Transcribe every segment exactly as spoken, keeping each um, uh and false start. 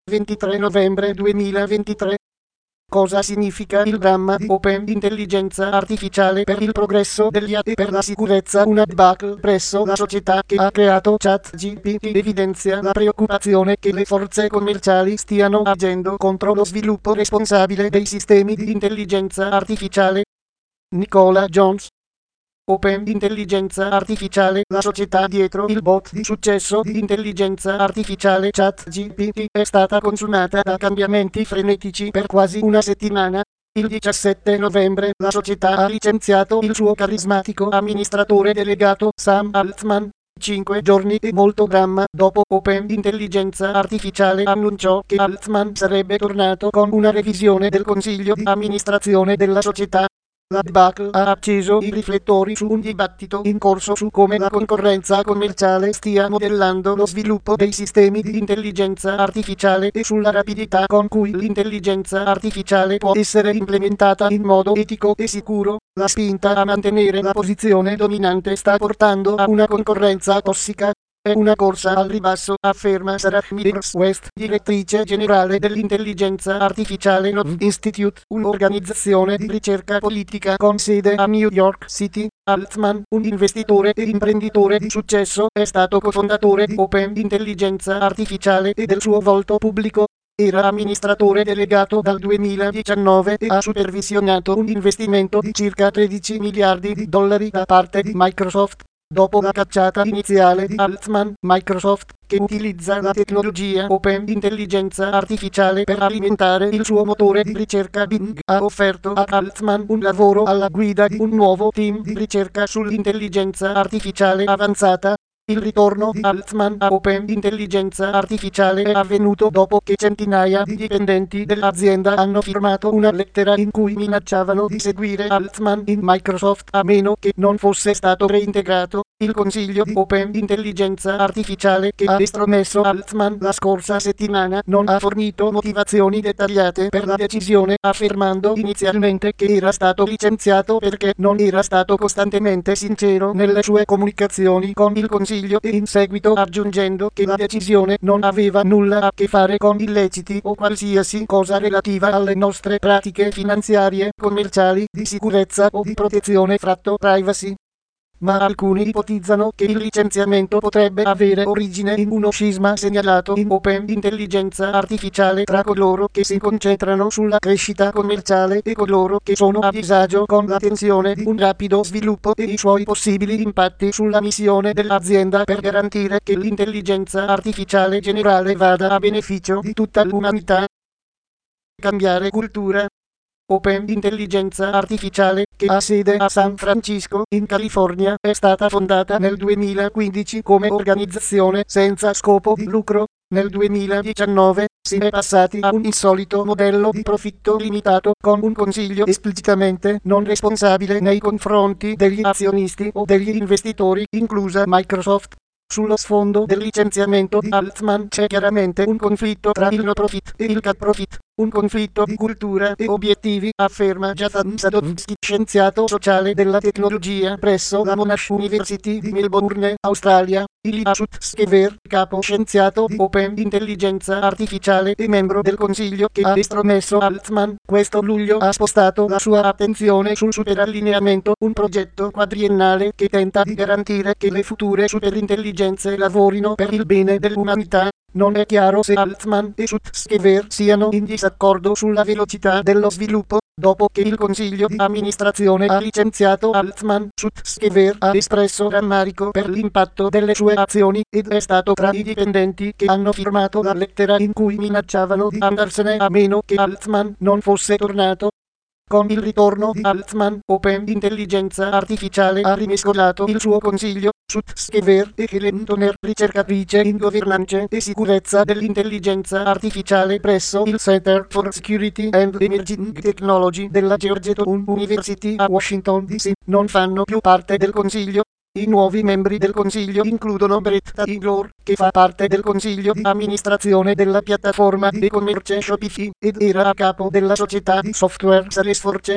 ventitré novembre duemilaventitré. Cosa significa il dramma di Open Intelligenza Artificiale per il progresso degli A I e per la sicurezza? Una debacle presso la società che ha creato ChatGPT evidenzia la preoccupazione che le forze commerciali stiano agendo contro lo sviluppo responsabile dei sistemi di intelligenza artificiale. Nicola Jones. Open Intelligenza Artificiale, la società dietro il bot di successo di intelligenza artificiale ChatGPT, è stata consumata da cambiamenti frenetici per quasi una settimana. Il diciassette novembre la società ha licenziato il suo carismatico amministratore delegato Sam Altman. Cinque giorni e molto dramma dopo Open Intelligenza Artificiale annunciò che Altman sarebbe tornato con una revisione del consiglio di amministrazione della società. La debacle ha acceso i riflettori su un dibattito in corso su come la concorrenza commerciale stia modellando lo sviluppo dei sistemi di intelligenza artificiale e sulla rapidità con cui l'intelligenza artificiale può essere implementata in modo etico e sicuro. La spinta a mantenere la posizione dominante sta portando a una concorrenza tossica. È una corsa al ribasso, afferma Sarah Mears-West, direttrice generale dell'intelligenza artificiale Nov Institute, un'organizzazione di ricerca politica con sede a New York City. Altman, un investitore e imprenditore di successo, è stato cofondatore di Open Intelligenza Artificiale e del suo volto pubblico. Era amministratore delegato dal duemiladiciannove e ha supervisionato un investimento di circa tredici miliardi di dollari da parte di Microsoft. Dopo la cacciata iniziale di Altman, Microsoft, che utilizza la tecnologia Open Intelligenza Artificiale per alimentare il suo motore di ricerca Bing, ha offerto a Altman un lavoro alla guida di un nuovo team di ricerca sull'intelligenza artificiale avanzata. Il ritorno di Altman a Open Intelligenza Artificiale è avvenuto dopo che centinaia di dipendenti dell'azienda hanno firmato una lettera in cui minacciavano di seguire Altman in Microsoft a meno che non fosse stato reintegrato. Il consiglio di Open Intelligenza Artificiale che ha estromesso Altman la scorsa settimana non ha fornito motivazioni dettagliate per la decisione, affermando inizialmente che era stato licenziato perché non era stato costantemente sincero nelle sue comunicazioni con il consiglio e in seguito aggiungendo che la decisione non aveva nulla a che fare con illeciti o qualsiasi cosa relativa alle nostre pratiche finanziarie, commerciali, di sicurezza o di protezione fratto privacy. Ma alcuni ipotizzano che il licenziamento potrebbe avere origine in uno scisma segnalato in Open Intelligenza Artificiale tra coloro che si concentrano sulla crescita commerciale e coloro che sono a disagio con la tensione di un rapido sviluppo e i suoi possibili impatti sulla missione dell'azienda per garantire che l'intelligenza artificiale generale vada a beneficio di tutta l'umanità. Cambiare cultura. Open Intelligenza Artificiale, che ha sede a San Francisco, in California, è stata fondata nel duemilaquindici come organizzazione senza scopo di lucro. Nel duemiladiciannove si è passati a un insolito modello di profitto limitato con un consiglio esplicitamente non responsabile nei confronti degli azionisti o degli investitori, inclusa Microsoft. Sullo sfondo del licenziamento di Altman c'è chiaramente un conflitto tra il no profit e il cat profit, un conflitto di cultura e obiettivi, afferma Jatan Sadovsky, scienziato sociale della tecnologia presso la Monash University di Melbourne, Australia. Iliasut Skever, capo scienziato di Open Intelligenza Artificiale e membro del consiglio che ha estromesso Altman, questo luglio ha spostato la sua attenzione sul superallineamento, un progetto quadriennale che tenta di garantire che le future superintelligenze lavorino per il bene dell'umanità. Non è chiaro se Altman e Sutskever siano in disaccordo sulla velocità dello sviluppo. Dopo che il consiglio di amministrazione ha licenziato Altman, Sutskever ha espresso rammarico per l'impatto delle sue azioni ed è stato tra i dipendenti che hanno firmato la lettera in cui minacciavano di andarsene a meno che Altman non fosse tornato. Con il ritorno di Altman, Open Intelligenza Artificiale ha rimescolato il suo consiglio. Sutskever e Helen Toner, ricercatrice in governance e sicurezza dell'intelligenza artificiale presso il Center for Security and Emerging Technology della Georgetown University a Washington D C, non fanno più parte del consiglio. I nuovi membri del consiglio includono Brett Taylor, che fa parte del consiglio di amministrazione della piattaforma di e-commerce Shopify ed era a capo della società di software Salesforce.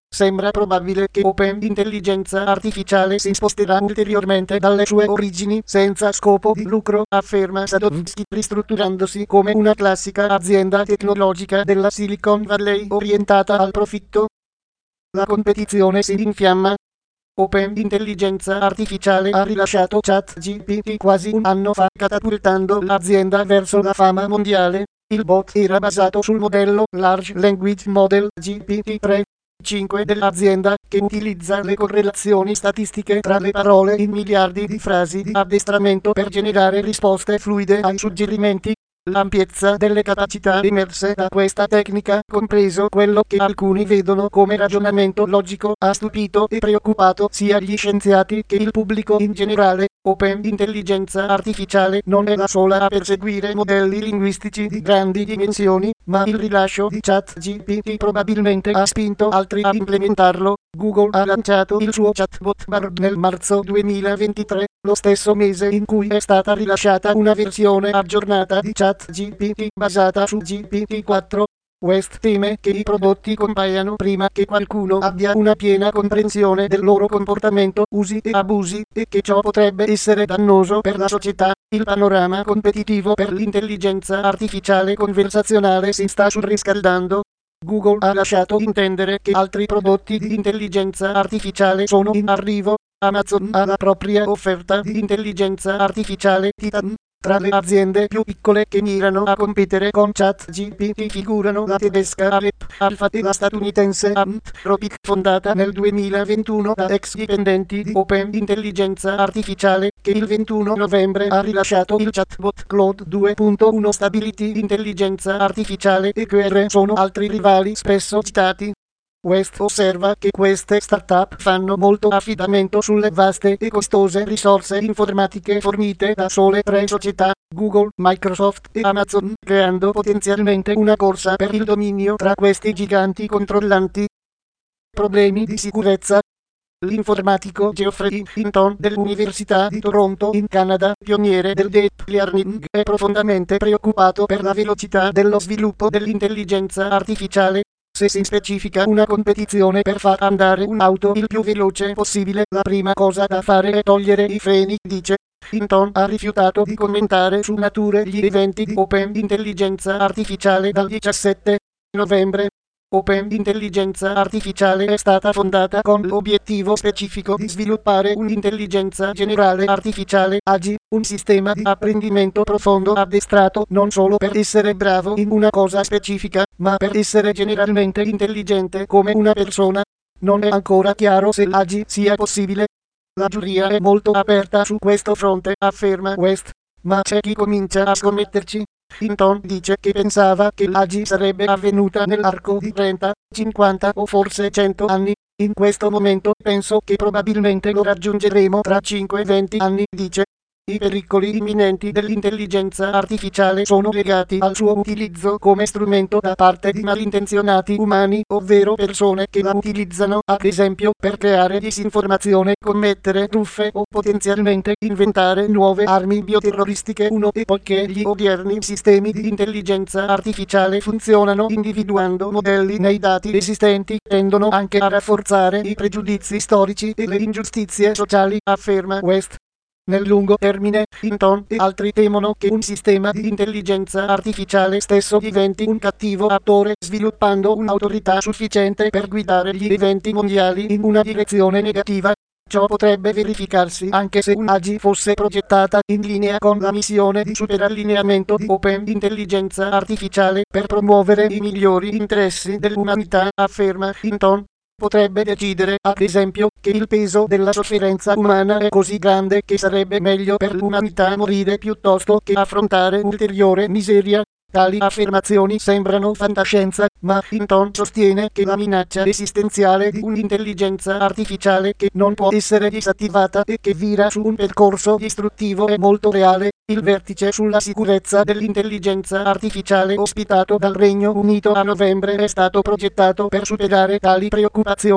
Sembra probabile che Open Intelligenza Artificiale si sposterà ulteriormente dalle sue origini senza scopo di lucro, afferma Sadowski, ristrutturandosi come una classica azienda tecnologica della Silicon Valley orientata al profitto. La competizione si infiamma. Open Intelligenza Artificiale ha rilasciato ChatGPT quasi un anno fa, catapultando l'azienda verso la fama mondiale. Il bot era basato sul modello Large Language Model G P T tre. cinque dell'azienda, che utilizza le correlazioni statistiche tra le parole in miliardi di frasi di addestramento per generare risposte fluide ai suggerimenti. L'ampiezza delle capacità emerse da questa tecnica, compreso quello che alcuni vedono come ragionamento logico, ha stupito e preoccupato sia gli scienziati che il pubblico in generale. Open Intelligenza Artificiale non è la sola a perseguire modelli linguistici di grandi dimensioni, ma il rilascio di ChatGPT probabilmente ha spinto altri a implementarlo. Google ha lanciato il suo chatbot Bard nel marzo duemilaventitré, lo stesso mese in cui è stata rilasciata una versione aggiornata di ChatGPT basata su G P T quattro. West teme che i prodotti compaiano prima che qualcuno abbia una piena comprensione del loro comportamento, usi e abusi, e che ciò potrebbe essere dannoso per la società. Il panorama competitivo per l'intelligenza artificiale conversazionale si sta surriscaldando. Google ha lasciato intendere che altri prodotti di intelligenza artificiale sono in arrivo. Amazon ha la propria offerta di intelligenza artificiale Titan. Tra le aziende più piccole che mirano a competere con ChatGPT figurano la tedesca Aleph Alpha e la statunitense Anthropic, fondata nel duemilaventuno da ex dipendenti di Open Intelligenza Artificiale, che il ventuno novembre ha rilasciato il chatbot Claude due punto uno. Stability Intelligenza Artificiale e Q R sono altri rivali spesso citati. West osserva che queste startup fanno molto affidamento sulle vaste e costose risorse informatiche fornite da sole tre società, Google, Microsoft e Amazon, creando potenzialmente una corsa per il dominio tra questi giganti controllanti. Problemi di sicurezza. L'informatico Geoffrey Hinton dell'Università di Toronto in Canada, pioniere del deep learning, è profondamente preoccupato per la velocità dello sviluppo dell'intelligenza artificiale. Se si specifica una competizione per far andare un'auto il più veloce possibile, la prima cosa da fare è togliere i freni, dice. Hinton ha rifiutato di commentare su nature gli eventi di Open Intelligenza Artificiale dal diciassette novembre. Open Intelligenza Artificiale è stata fondata con l'obiettivo specifico di sviluppare un'intelligenza generale artificiale A G I, un sistema di apprendimento profondo addestrato non solo per essere bravo in una cosa specifica, ma per essere generalmente intelligente come una persona. Non è ancora chiaro se l'A G I sia possibile. La giuria è molto aperta su questo fronte, afferma West, ma c'è chi comincia a scommetterci. Hinton dice che pensava che l'A G I sarebbe avvenuta nell'arco di trenta, cinquanta o forse cento anni. In questo momento penso che probabilmente lo raggiungeremo tra cinque e venti anni, dice. I pericoli imminenti dell'intelligenza artificiale sono legati al suo utilizzo come strumento da parte di malintenzionati umani, ovvero persone che la utilizzano, ad esempio, per creare disinformazione, commettere truffe o potenzialmente inventare nuove armi bioterroristiche. uno E poiché gli odierni sistemi di intelligenza artificiale funzionano individuando modelli nei dati esistenti, tendono anche a rafforzare i pregiudizi storici e le ingiustizie sociali, afferma West. Nel lungo termine, Hinton e altri temono che un sistema di intelligenza artificiale stesso diventi un cattivo attore, sviluppando un'autorità sufficiente per guidare gli eventi mondiali in una direzione negativa. Ciò potrebbe verificarsi anche se un'A G I fosse progettata in linea con la missione di superallineamento di Open Intelligenza Artificiale per promuovere i migliori interessi dell'umanità, afferma Hinton. Potrebbe decidere, ad esempio, che il peso della sofferenza umana è così grande che sarebbe meglio per l'umanità morire piuttosto che affrontare ulteriore miseria. Tali affermazioni sembrano fantascienza, ma Hinton sostiene che la minaccia esistenziale di un'intelligenza artificiale che non può essere disattivata e che vira su un percorso distruttivo è molto reale. Il vertice sulla sicurezza dell'intelligenza artificiale ospitato dal Regno Unito a novembre è stato progettato per superare tali preoccupazioni.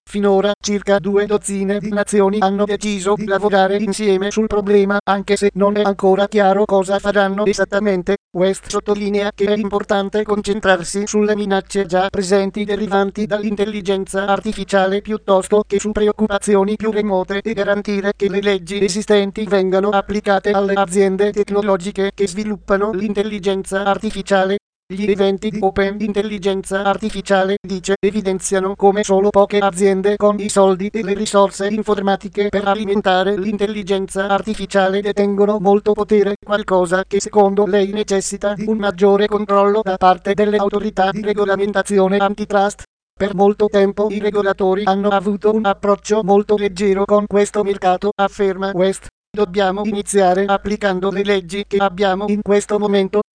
Finora circa due dozzine di nazioni hanno deciso di lavorare insieme sul problema, anche se non è ancora chiaro cosa faranno esattamente. West sottolinea che è importante concentrarsi sulle minacce già presenti derivanti dall'intelligenza artificiale piuttosto che su preoccupazioni più remote e garantire che le leggi esistenti vengano applicate alle aziende tecnologiche che sviluppano l'intelligenza artificiale. Gli eventi di Open Intelligenza Artificiale, dice, evidenziano come solo poche aziende con i soldi e le risorse informatiche per alimentare l'intelligenza artificiale detengono molto potere, qualcosa che secondo lei necessita di un maggiore controllo da parte delle autorità di regolamentazione antitrust. Per molto tempo i regolatori hanno avuto un approccio molto leggero con questo mercato, afferma West. Dobbiamo iniziare applicando le leggi che abbiamo in questo momento.